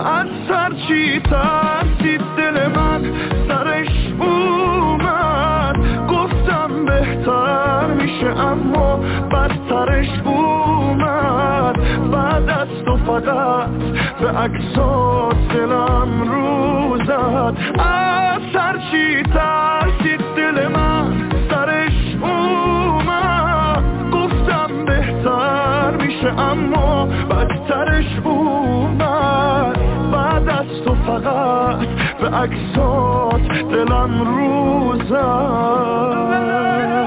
از هرچی ترسید دل من سرش اومد. گفتم بهتر میشه اما بدترش اومد. بعد از تو فقط به عکسات دلم رو زد. از هرچی ترسید دل من سرش اومد. گفتم بهتر میشه اما بدترش اومد. بعد از تو فقط به عکسات دلم رو زد.